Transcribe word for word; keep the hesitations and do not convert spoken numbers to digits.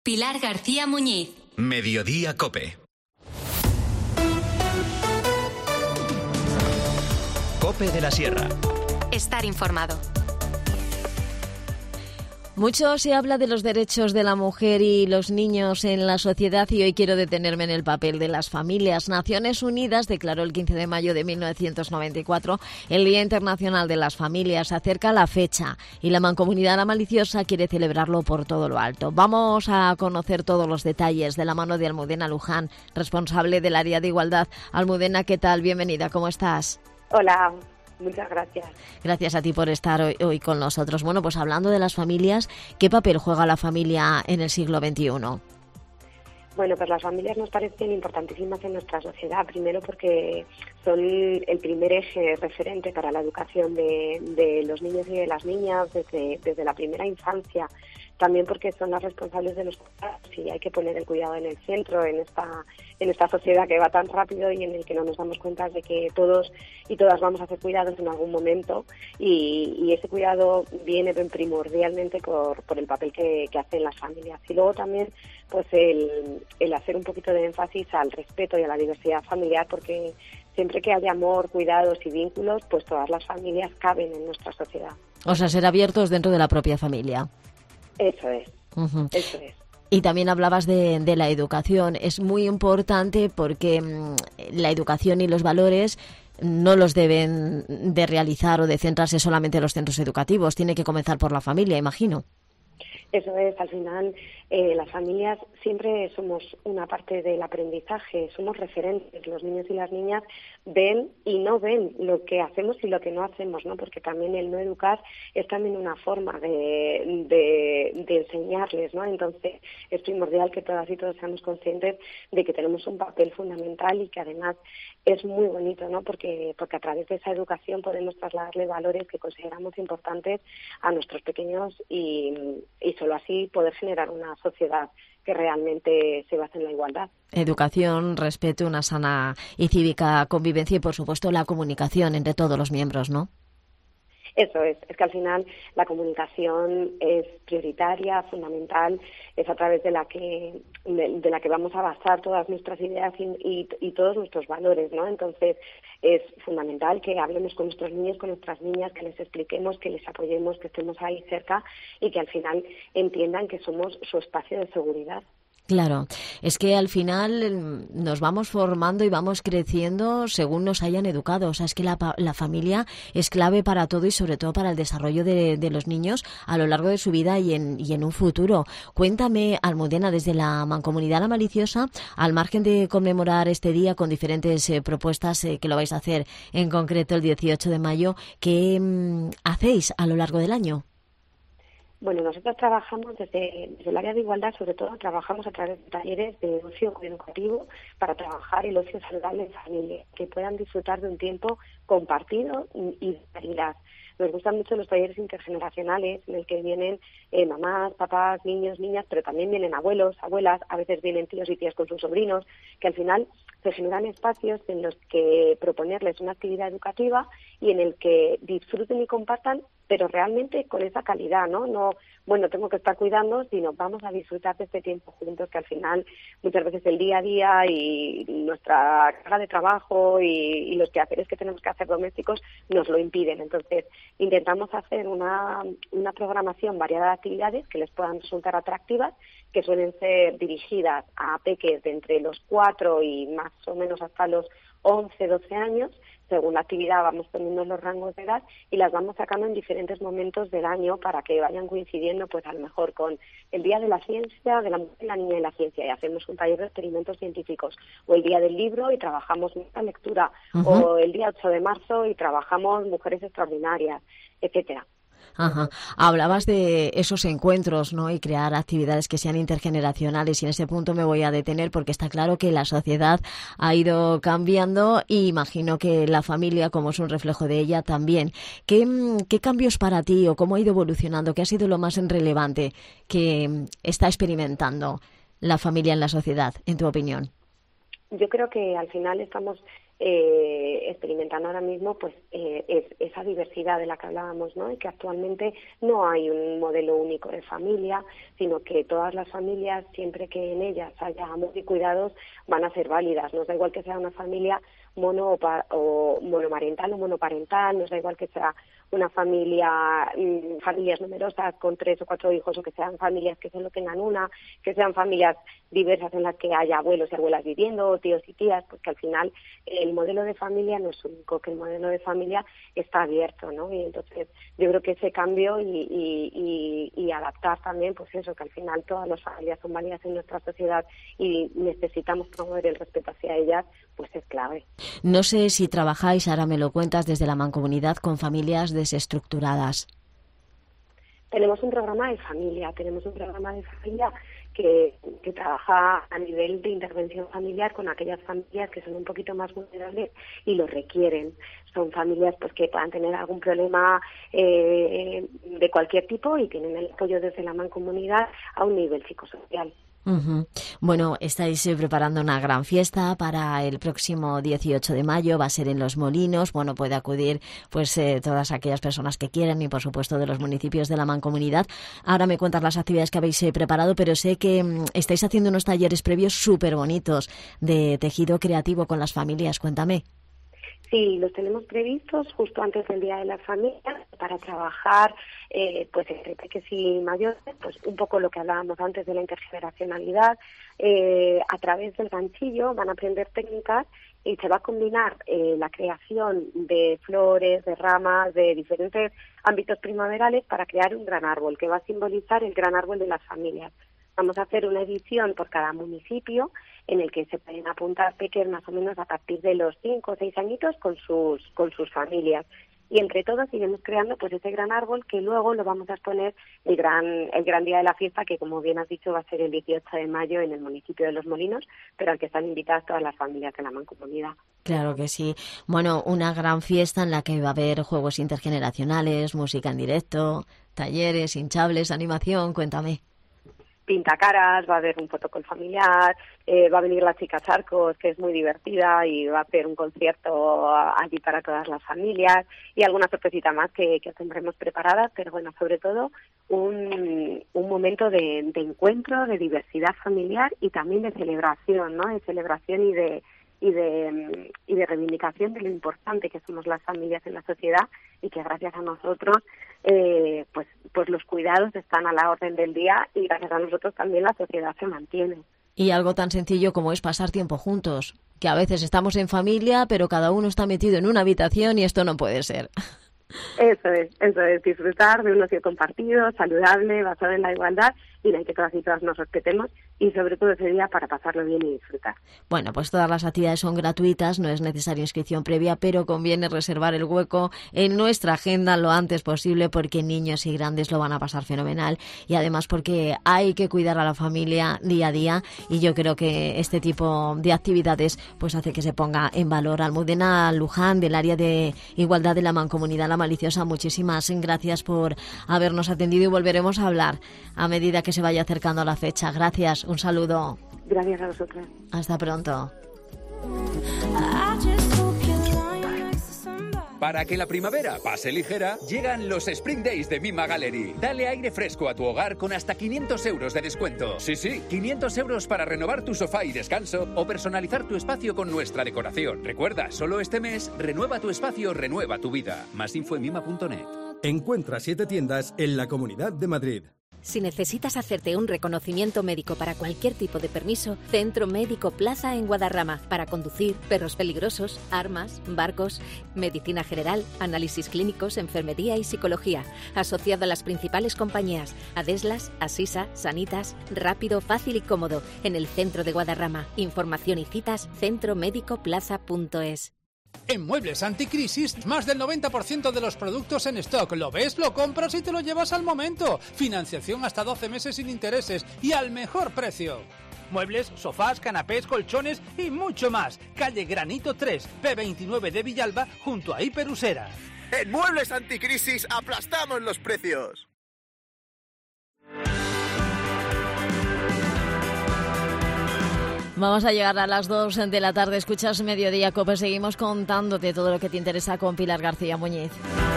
Pilar García Muñiz. Mediodía COPE. COPE de la Sierra. Estar informado. Mucho se habla de los derechos de la mujer y los niños en la sociedad y hoy quiero detenerme en el papel de las familias. Naciones Unidas declaró el quince de mayo de mil novecientos noventa y cuatro el Día Internacional de las Familias. Se acerca la fecha y la Mancomunidad La Maliciosa quiere celebrarlo por todo lo alto. Vamos a conocer todos los detalles de la mano de Almudena Luján, responsable del área de igualdad. Almudena, ¿qué tal? Bienvenida, ¿cómo estás? Hola. Muchas gracias. Gracias a ti por estar hoy, hoy con nosotros. Bueno, pues hablando de las familias, ¿qué papel juega la familia en el siglo veintiuno? Bueno, pues las familias nos parecen importantísimas en nuestra sociedad, primero porque son el primer eje referente para la educación de, de los niños y de las niñas desde, desde la primera infancia. También porque son las responsables de los cuidados y hay que poner el cuidado en el centro en esta en esta sociedad que va tan rápido y en el que no nos damos cuenta de que todos y todas vamos a hacer cuidados en algún momento y, y ese cuidado viene primordialmente por, por el papel que, que hacen las familias. Y luego también pues el, el hacer un poquito de énfasis al respeto y a la diversidad familiar, porque siempre que haya amor, cuidados y vínculos, pues todas las familias caben en nuestra sociedad. O sea, ser abiertos dentro de la propia familia. Eso es, uh-huh. eso es. Y también hablabas de, de la educación. Es muy importante porque mmm, la educación y los valores no los deben de realizar o de centrarse solamente en los centros educativos. Tiene que comenzar por la familia, imagino. Eso es, al final eh, las familias siempre somos una parte del aprendizaje, somos referentes, los niños y las niñas ven y no ven lo que hacemos y lo que no hacemos, ¿no? Porque también el no educar es también una forma de, de, de enseñarles, ¿no? Entonces es primordial que todas y todos seamos conscientes de que tenemos un papel fundamental y que además es muy bonito, ¿no? Porque, porque a través de esa educación podemos trasladarle valores que consideramos importantes a nuestros pequeños y, y solo así poder generar una sociedad que realmente se base en la igualdad. Educación, respeto, una sana y cívica convivencia y, por supuesto, la comunicación entre todos los miembros, ¿no? Eso es, es que al final la comunicación es prioritaria, fundamental, es a través de la que de, de la que vamos a basar todas nuestras ideas y, y, y todos nuestros valores, ¿no? Entonces es fundamental que hablemos con nuestros niños, con nuestras niñas, que les expliquemos, que les apoyemos, que estemos ahí cerca y que al final entiendan que somos su espacio de seguridad. Claro, es que al final nos vamos formando y vamos creciendo según nos hayan educado. O sea, es que la, la familia es clave para todo y sobre todo para el desarrollo de, de los niños a lo largo de su vida y en, y en un futuro. Cuéntame, Almudena, desde la Mancomunidad La Maliciosa, al margen de conmemorar este día con diferentes eh, propuestas eh, que lo vais a hacer en concreto el dieciocho de mayo, ¿qué mmm, hacéis a lo largo del año? Bueno, nosotros trabajamos desde, desde el área de igualdad, sobre todo trabajamos a través de talleres de ocio educativo para trabajar el ocio saludable en familia, que puedan disfrutar de un tiempo compartido y, y de calidad. Nos gustan mucho los talleres intergeneracionales en el que vienen eh, mamás, papás, niños, niñas, pero también vienen abuelos, abuelas, a veces vienen tíos y tías con sus sobrinos, que al final se generan espacios en los que proponerles una actividad educativa y en el que disfruten y compartan, pero realmente con esa calidad, ¿no? No, bueno, tengo que estar cuidando, sino vamos a disfrutar de este tiempo juntos, que al final muchas veces el día a día y nuestra carga de trabajo y, y los quehaceres que tenemos que hacer domésticos nos lo impiden. Entonces, intentamos hacer una, una programación variada de actividades que les puedan resultar atractivas, que suelen ser dirigidas a peques de entre los cuatro y más o menos hasta los once, doce años. Según la actividad vamos poniendo los rangos de edad y las vamos sacando en diferentes momentos del año para que vayan coincidiendo, pues a lo mejor con el Día de la Ciencia, de la Mujer y la Niña y la Ciencia, y hacemos un taller de experimentos científicos, o el Día del Libro y trabajamos la lectura, uh-huh. o el día ocho de marzo y trabajamos mujeres extraordinarias, etcétera. Ajá. Hablabas de esos encuentros, ¿no? Y crear actividades que sean intergeneracionales, y en ese punto me voy a detener porque está claro que la sociedad ha ido cambiando y imagino que la familia, como es un reflejo de ella, también. ¿Qué, qué cambios para ti o cómo ha ido evolucionando? ¿Qué ha sido lo más relevante que está experimentando la familia en la sociedad, en tu opinión? yo creo que al final estamos eh, experimentando ahora mismo pues eh, es, esa diversidad de la que hablábamos, ¿no? Y que actualmente no hay un modelo único de familia, sino que todas las familias, siempre que en ellas haya amor y cuidados, van a ser válidas. Nos da igual que sea una familia mono o, pa, o monomarental o monoparental, nos da igual que sea una familia, mmm, familias numerosas con tres o cuatro hijos, o que sean familias que solo tengan una, que sean familias diversas en las que haya abuelos y abuelas viviendo, o tíos y tías, porque al final el modelo de familia no es único, que el modelo de familia está abierto, ¿no? Y entonces yo creo que ese cambio y, y, y, y adaptar también, pues eso, que al final todas las familias son válidas en nuestra sociedad y necesitamos promover el respeto hacia ellas, pues es clave. No sé si trabajáis, ahora me lo cuentas, desde la Mancomunidad con familias desestructuradas. Tenemos un programa de familia, tenemos un programa de familia que, que trabaja a nivel de intervención familiar con aquellas familias que son un poquito más vulnerables y lo requieren. Son familias pues que puedan tener algún problema eh, de cualquier tipo y tienen el apoyo desde la Mancomunidad a un nivel psicosocial. Uh-huh. Bueno, estáis eh, preparando una gran fiesta para el próximo dieciocho de mayo, va a ser en Los Molinos. Bueno, puede acudir pues eh, todas aquellas personas que quieran y por supuesto de los municipios de la Mancomunidad. Ahora me cuentas las actividades que habéis eh, preparado, pero sé que mm, estáis haciendo unos talleres previos súper bonitos de tejido creativo con las familias. Cuéntame. Sí, los tenemos previstos justo antes del Día de las Familias para trabajar eh, pues entre pequeños y mayores, pues un poco lo que hablábamos antes de la intergeneracionalidad. Eh, a través del ganchillo van a aprender técnicas y se va a combinar eh, la creación de flores, de ramas, de diferentes ámbitos primaverales para crear un gran árbol que va a simbolizar el gran árbol de las familias. Vamos a hacer una edición por cada municipio en el que se pueden apuntar pequeños más o menos a partir de los cinco o seis añitos con sus con sus familias. Y entre todos iremos creando pues ese gran árbol que luego lo vamos a exponer el gran el gran día de la fiesta, que como bien has dicho va a ser el dieciocho de mayo en el municipio de Los Molinos, pero al que están invitadas todas las familias de la Mancomunidad. Claro que sí. Bueno, una gran fiesta en la que va a haber juegos intergeneracionales, música en directo, talleres, hinchables, animación. Cuéntame. Pintacaras, va a haber un fotocall familiar, eh, va a venir la chica Charcos, que es muy divertida, y va a hacer un concierto allí para todas las familias, y alguna sorpresita más que, que tendremos preparadas, pero bueno, sobre todo un, un momento de, de encuentro, de diversidad familiar y también de celebración, ¿no? De celebración y de y de y de reivindicación de lo importante que somos las familias en la sociedad, y que gracias a nosotros eh, pues pues los cuidados están a la orden del día, y gracias a nosotros también la sociedad se mantiene. Y algo tan sencillo como es pasar tiempo juntos, que a veces estamos en familia pero cada uno está metido en una habitación y esto no puede ser. Eso es, eso es, disfrutar de un ocio compartido, saludable, basado en la igualdad, y en el que todas y todas nos respetemos, y sobre todo ese día para pasarlo bien y disfrutar. Bueno, pues todas las actividades son gratuitas, no es necesaria inscripción previa, pero conviene reservar el hueco en nuestra agenda lo antes posible, porque niños y grandes lo van a pasar fenomenal, y además porque hay que cuidar a la familia día a día, y yo creo que este tipo de actividades pues hace que se ponga en valor. Almudena Luján, del área de igualdad de la Mancomunidad La Maliciosa, muchísimas gracias por habernos atendido, y volveremos a hablar a medida que se vaya acercando a la fecha. Gracias, un saludo. Gracias a vosotros. Hasta pronto. Para que la primavera pase ligera, llegan los Spring Days de Mima Gallery. Dale aire fresco a tu hogar con hasta quinientos euros de descuento. Sí, sí, quinientos euros para renovar tu sofá y descanso o personalizar tu espacio con nuestra decoración. Recuerda, solo este mes, renueva tu espacio, renueva tu vida. Más info en mima punto net. Encuentra siete tiendas en la Comunidad de Madrid. Si necesitas hacerte un reconocimiento médico para cualquier tipo de permiso, Centro Médico Plaza en Guadarrama. Para conducir, perros peligrosos, armas, barcos, medicina general, análisis clínicos, enfermería y psicología. Asociado a las principales compañías Adeslas, Asisa, Sanitas. Rápido, fácil y cómodo. En el centro de Guadarrama. Información y citas centro médico plaza punto es. En Muebles Anticrisis, más del noventa por ciento de los productos en stock. Lo ves, lo compras y te lo llevas al momento. Financiación hasta doce meses sin intereses y al mejor precio. Muebles, sofás, canapés, colchones y mucho más. Calle Granito tres, P veintinueve de Villalba, junto a Hiperusera. En Muebles Anticrisis aplastamos los precios. Vamos a llegar a las dos de la tarde. Escuchas Mediodía Cope. Seguimos contándote todo lo que te interesa con Pilar García Muñiz.